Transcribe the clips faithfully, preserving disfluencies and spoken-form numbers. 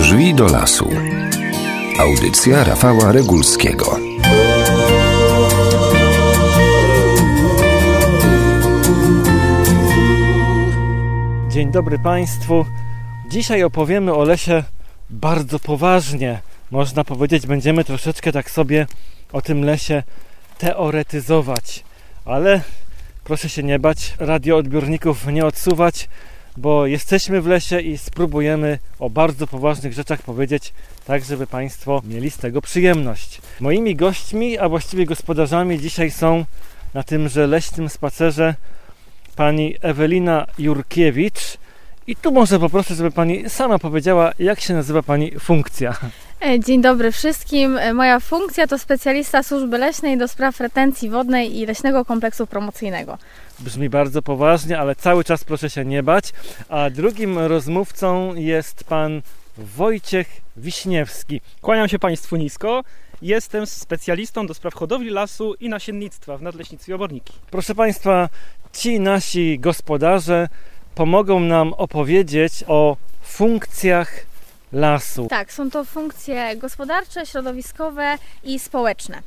Drzwi do lasu. Audycja Rafała Regulskiego. Dzień dobry Państwu. Dzisiaj opowiemy o lesie bardzo poważnie. Można powiedzieć, będziemy troszeczkę tak sobie o tym lesie teoretyzować. Ale proszę się nie bać, radioodbiorników nie odsuwać, bo jesteśmy w lesie i spróbujemy o bardzo poważnych rzeczach powiedzieć, tak żeby Państwo mieli z tego przyjemność. Moimi gośćmi, a właściwie gospodarzami dzisiaj są na tymże leśnym spacerze pani Ewelina Jurkiewicz. I tu może poproszę, żeby Pani sama powiedziała, jak się nazywa Pani funkcja. Dzień dobry wszystkim. Moja funkcja to specjalista służby leśnej do spraw retencji wodnej i leśnego kompleksu promocyjnego. Brzmi bardzo poważnie, ale cały czas proszę się nie bać. A drugim rozmówcą jest Pan Wojciech Wiśniewski. Kłaniam się Państwu nisko. Jestem specjalistą do spraw hodowli lasu i nasiennictwa w Nadleśnictwie Oborniki. Proszę Państwa, ci nasi gospodarze pomogą nam opowiedzieć o funkcjach lasu. Tak, są to funkcje gospodarcze, środowiskowe i społeczne.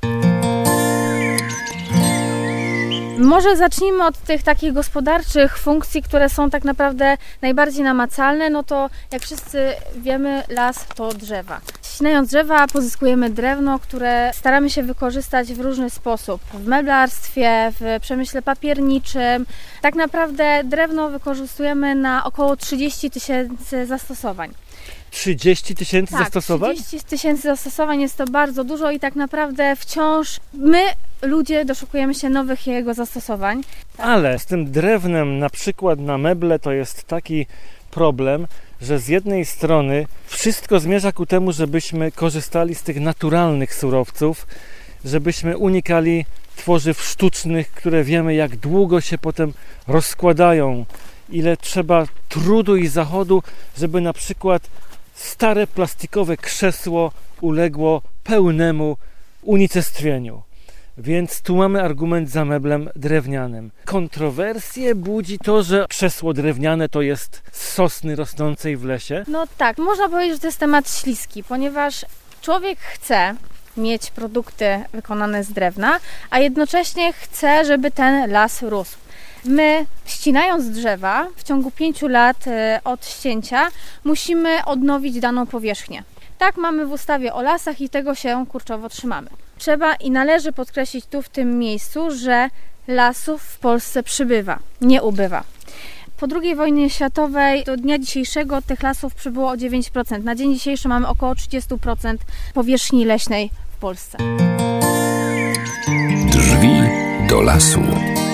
Może zacznijmy od tych takich gospodarczych funkcji, które są tak naprawdę najbardziej namacalne. No to jak wszyscy wiemy, las to drzewa. Ścinając drzewa pozyskujemy drewno, które staramy się wykorzystać w różny sposób. W meblarstwie, w przemyśle papierniczym. Tak naprawdę drewno wykorzystujemy na około trzydzieści tysięcy zastosowań. trzydzieści tysięcy tak, zastosowań? trzydzieści tysięcy zastosowań jest to bardzo dużo i tak naprawdę wciąż my, ludzie, doszukujemy się nowych jego zastosowań. Tak. Ale z tym drewnem na przykład na meble to jest taki problem, że z jednej strony wszystko zmierza ku temu, żebyśmy korzystali z tych naturalnych surowców, żebyśmy unikali tworzyw sztucznych, które wiemy jak długo się potem rozkładają, ile trzeba trudu i zachodu, żeby na przykład stare plastikowe krzesło uległo pełnemu unicestwieniu. Więc tu mamy argument za meblem drewnianym. Kontrowersje budzi to, że krzesło drewniane to jest z sosny rosnącej w lesie. No tak, można powiedzieć, że to jest temat śliski, ponieważ człowiek chce mieć produkty wykonane z drewna, a jednocześnie chce, żeby ten las rósł. My, ścinając drzewa, w ciągu pięciu lat od ścięcia musimy odnowić daną powierzchnię. Tak mamy w ustawie o lasach i tego się kurczowo trzymamy. Trzeba i należy podkreślić tu w tym miejscu, że lasów w Polsce przybywa, nie ubywa. Po drugiej wojnie światowej do dnia dzisiejszego tych lasów przybyło o dziewięć procent. Na dzień dzisiejszy mamy około trzydzieści procent powierzchni leśnej w Polsce. Drzwi do lasu.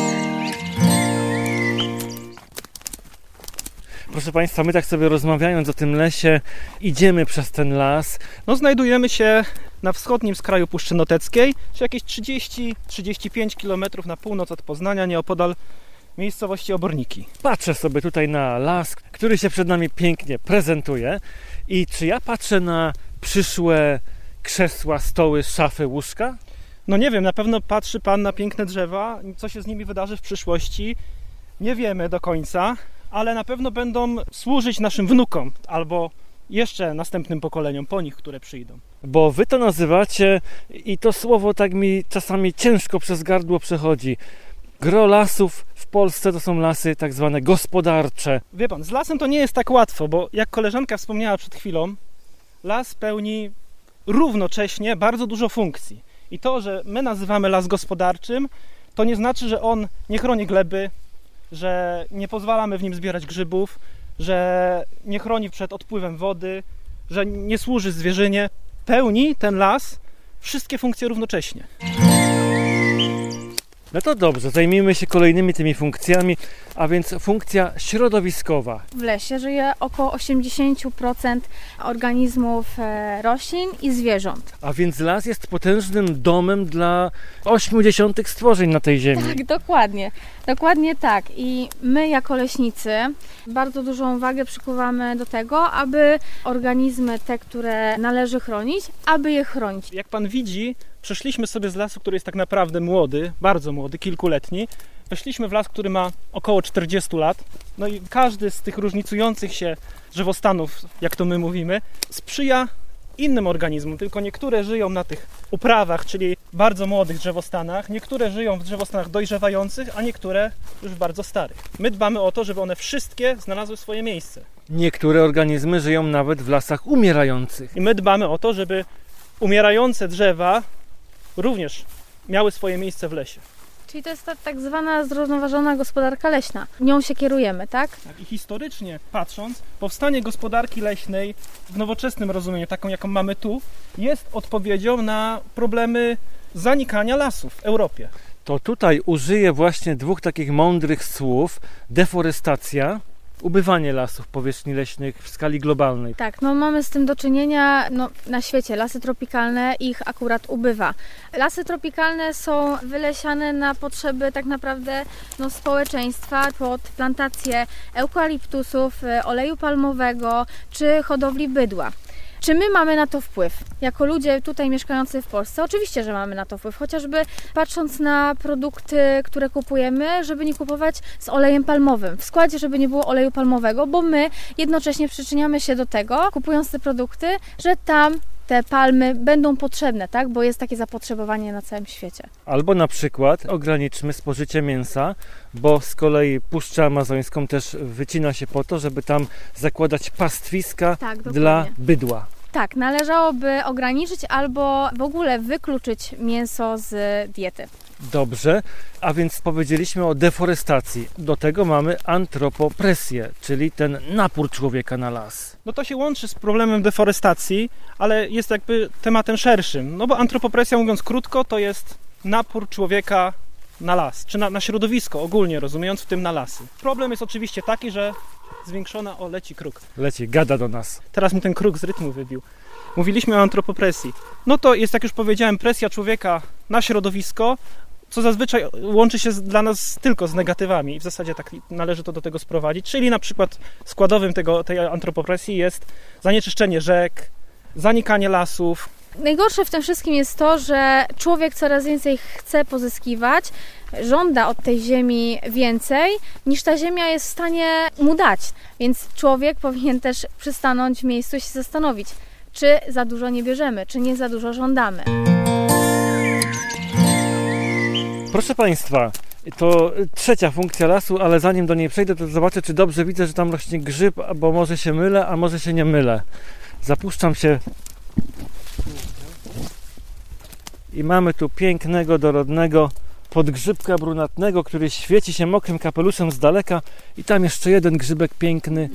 Proszę Państwa, my tak sobie rozmawiając o tym lesie, idziemy przez ten las. No, znajdujemy się na wschodnim skraju Puszczy Noteckiej, czy jakieś trzydzieści do trzydziestu pięciu kilometrów na północ od Poznania, nieopodal miejscowości Oborniki. Patrzę sobie tutaj na las, który się przed nami pięknie prezentuje. I czy ja patrzę na przyszłe krzesła, stoły, szafy, łóżka? No nie wiem, na pewno patrzy Pan na piękne drzewa. Co się z nimi wydarzy w przyszłości, nie wiemy do końca, ale na pewno będą służyć naszym wnukom albo jeszcze następnym pokoleniom po nich, które przyjdą. Bo Wy to nazywacie, i to słowo tak mi czasami ciężko przez gardło przechodzi, gro lasów w Polsce to są lasy tak zwane gospodarcze. Wie Pan, z lasem to nie jest tak łatwo, bo jak koleżanka wspomniała przed chwilą, las pełni równocześnie bardzo dużo funkcji. I to, że my nazywamy las gospodarczym, to nie znaczy, że on nie chroni gleby, że nie pozwalamy w nim zbierać grzybów, że nie chroni przed odpływem wody, że nie służy zwierzynie. Pełni ten las wszystkie funkcje równocześnie. No to dobrze, zajmijmy się kolejnymi tymi funkcjami, a więc funkcja środowiskowa. W lesie żyje około osiemdziesiąt procent organizmów roślin i zwierząt. A więc las jest potężnym domem dla ośmiu dziesiątych stworzeń na tej ziemi. Tak, dokładnie. Dokładnie tak. I my jako leśnicy bardzo dużą wagę przykuwamy do tego, aby organizmy te, które należy chronić, aby je chronić. Jak Pan widzi, przeszliśmy sobie z lasu, który jest tak naprawdę młody, bardzo młody, kilkuletni, Weszliśmy w las, który ma około czterdzieści lat. No i każdy z tych różnicujących się drzewostanów, jak to my mówimy, sprzyja innym organizmom, tylko niektóre żyją na tych uprawach, czyli bardzo młodych drzewostanach, niektóre żyją w drzewostanach dojrzewających, a niektóre już bardzo starych. My dbamy o to, żeby one wszystkie znalazły swoje miejsce. Niektóre organizmy żyją nawet w lasach umierających. I my dbamy o to, żeby umierające drzewa również miały swoje miejsce w lesie. Czyli to jest ta tak zwana zrównoważona gospodarka leśna. Nią się kierujemy, tak? Tak, i historycznie patrząc, powstanie gospodarki leśnej w nowoczesnym rozumieniu, taką jaką mamy tu, jest odpowiedzią na problemy zanikania lasów w Europie. To tutaj użyję właśnie dwóch takich mądrych słów. Deforestacja, ubywanie lasów powierzchni leśnych w skali globalnej. Tak, no mamy z tym do czynienia no, na świecie. Lasy tropikalne, ich akurat ubywa. Lasy tropikalne są wylesiane na potrzeby tak naprawdę no, społeczeństwa pod plantacje eukaliptusów, oleju palmowego czy hodowli bydła. Czy my mamy na to wpływ? Jako ludzie tutaj mieszkający w Polsce, oczywiście, że mamy na to wpływ, chociażby patrząc na produkty, które kupujemy, żeby nie kupować z olejem palmowym. W składzie, żeby nie było oleju palmowego, bo my jednocześnie przyczyniamy się do tego, kupując te produkty, że tam te palmy będą potrzebne, tak? Bo jest takie zapotrzebowanie na całym świecie. Albo na przykład ograniczmy spożycie mięsa, bo z kolei Puszczę Amazońską też wycina się po to, żeby tam zakładać pastwiska Tak, dla bydła. Tak, należałoby ograniczyć albo w ogóle wykluczyć mięso z diety. Dobrze, a więc powiedzieliśmy o deforestacji. Do tego mamy antropopresję, czyli ten napór człowieka na las. No to się łączy z problemem deforestacji, ale jest jakby tematem szerszym. No bo antropopresja, mówiąc krótko, to jest napór człowieka na las, czy na, na środowisko ogólnie, rozumiejąc w tym na lasy. Problem jest oczywiście taki, że zwiększona... O, leci kruk. Leci, gada do nas. Teraz mi ten kruk z rytmu wybił. Mówiliśmy o antropopresji. No to jest, jak już powiedziałem, presja człowieka na środowisko, co zazwyczaj łączy się z, dla nas tylko z negatywami i w zasadzie tak należy to do tego sprowadzić. Czyli na przykład składowym tego, tej antropopresji jest zanieczyszczenie rzek, zanikanie lasów. Najgorsze w tym wszystkim jest to, że człowiek coraz więcej chce pozyskiwać, żąda od tej ziemi więcej, niż ta ziemia jest w stanie mu dać. Więc człowiek powinien też przystanąć w miejscu i się zastanowić, czy za dużo nie bierzemy, czy nie za dużo żądamy. Proszę Państwa, to trzecia funkcja lasu, ale zanim do niej przejdę, to zobaczę, czy dobrze widzę, że tam rośnie grzyb, bo może się mylę, a może się nie mylę. Zapuszczam się i mamy tu pięknego, dorodnego podgrzybka brunatnego, który świeci się mokrym kapeluszem z daleka i tam jeszcze jeden grzybek piękny.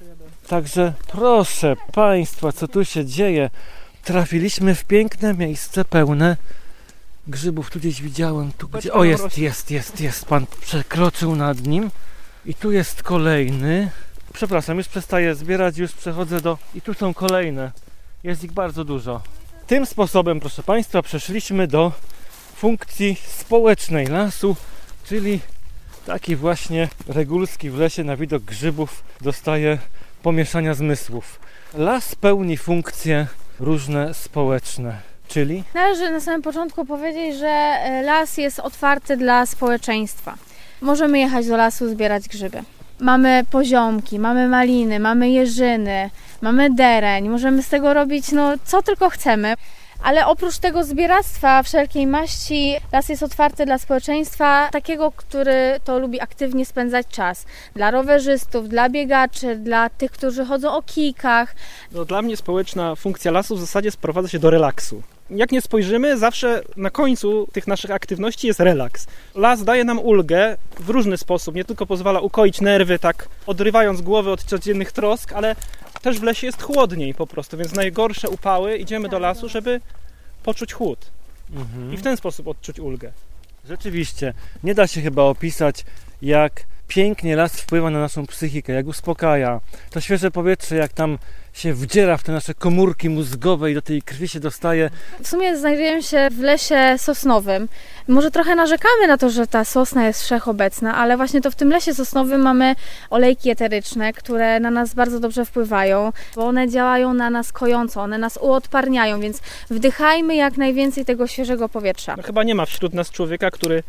Także proszę Państwa, co tu się dzieje? Trafiliśmy w piękne miejsce pełne grzybów. Tu gdzieś widziałem. Tu gdzie... O, jest, jest, jest, jest. Pan przekroczył nad nim. I tu jest kolejny. Przepraszam, już przestaję zbierać, już przechodzę do... I tu są kolejne. Jest ich bardzo dużo. Tym sposobem, proszę Państwa, przeszliśmy do funkcji społecznej lasu, czyli taki właśnie Regulski w lesie na widok grzybów dostaje pomieszania zmysłów. Las pełni funkcje różne społeczne, czyli... Należy na samym początku powiedzieć, że las jest otwarty dla społeczeństwa. Możemy jechać do lasu, zbierać grzyby. Mamy poziomki, mamy maliny, mamy jeżyny, mamy dereń. Możemy z tego robić no, co tylko chcemy. Ale oprócz tego zbieractwa wszelkiej maści, las jest otwarty dla społeczeństwa takiego, który to lubi aktywnie spędzać czas. Dla rowerzystów, dla biegaczy, dla tych, którzy chodzą o kijkach. No, dla mnie społeczna funkcja lasu w zasadzie sprowadza się do relaksu. Jak nie spojrzymy, zawsze na końcu tych naszych aktywności jest relaks. Las daje nam ulgę w różny sposób, nie tylko pozwala ukoić nerwy, tak odrywając głowę od codziennych trosk, ale też w lesie jest chłodniej po prostu, więc najgorsze upały idziemy do lasu, żeby poczuć chłód mhm. i w ten sposób odczuć ulgę. Rzeczywiście, nie da się chyba opisać, jak pięknie las wpływa na naszą psychikę, jak uspokaja. To świeże powietrze, jak tam się wdziera w te nasze komórki mózgowe i do tej krwi się dostaje. W sumie znajdujemy się w lesie sosnowym. Może trochę narzekamy na to, że ta sosna jest wszechobecna, ale właśnie to w tym lesie sosnowym mamy olejki eteryczne, które na nas bardzo dobrze wpływają, bo one działają na nas kojąco, one nas uodparniają, więc wdychajmy jak najwięcej tego świeżego powietrza. No, chyba nie ma wśród nas człowieka, który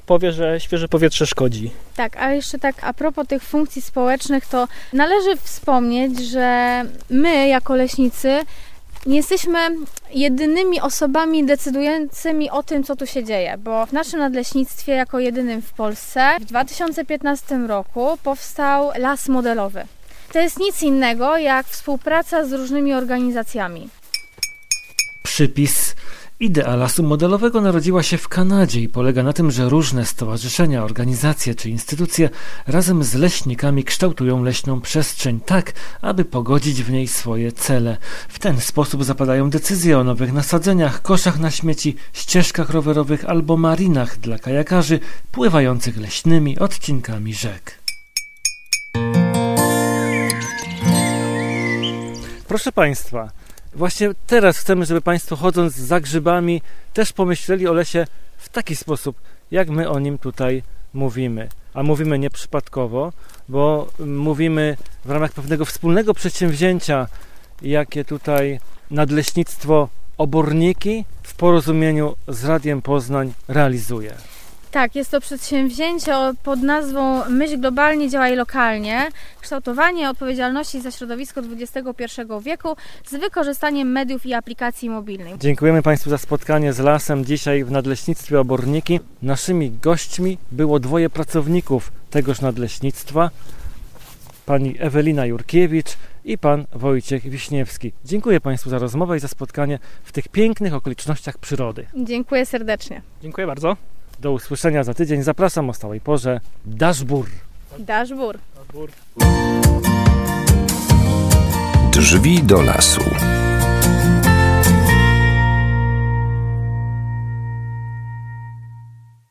powie, że świeże powietrze szkodzi. Tak, a jeszcze tak a propos tych funkcji społecznych, to należy wspomnieć, że my jako leśnicy nie jesteśmy jedynymi osobami decydującymi o tym, co tu się dzieje, bo w naszym nadleśnictwie jako jedynym w Polsce w dwa tysiące piętnastym roku powstał las modelowy. To jest nic innego jak współpraca z różnymi organizacjami. Przypis. Idea lasu modelowego narodziła się w Kanadzie i polega na tym, że różne stowarzyszenia, organizacje czy instytucje razem z leśnikami kształtują leśną przestrzeń tak, aby pogodzić w niej swoje cele. W ten sposób zapadają decyzje o nowych nasadzeniach, koszach na śmieci, ścieżkach rowerowych albo marinach dla kajakarzy pływających leśnymi odcinkami rzek. Proszę Państwa, właśnie teraz chcemy, żeby Państwo chodząc za grzybami też pomyśleli o lesie w taki sposób, jak my o nim tutaj mówimy. A mówimy nieprzypadkowo, bo mówimy w ramach pewnego wspólnego przedsięwzięcia, jakie tutaj Nadleśnictwo Oborniki w porozumieniu z Radiem Poznań realizuje. Tak, jest to przedsięwzięcie pod nazwą Myśl globalnie, działaj lokalnie. Kształtowanie odpowiedzialności za środowisko dwudziestego pierwszego wieku z wykorzystaniem mediów i aplikacji mobilnych. Dziękujemy Państwu za spotkanie z lasem dzisiaj w Nadleśnictwie Oborniki. Naszymi gośćmi było dwoje pracowników tegoż nadleśnictwa. Pani Ewelina Jurkiewicz i pan Wojciech Wiśniewski. Dziękuję Państwu za rozmowę i za spotkanie w tych pięknych okolicznościach przyrody. Dziękuję serdecznie. Dziękuję bardzo. Do usłyszenia za tydzień. Zapraszam o stałej porze. Daszbur. Daszbur. Drzwi do lasu.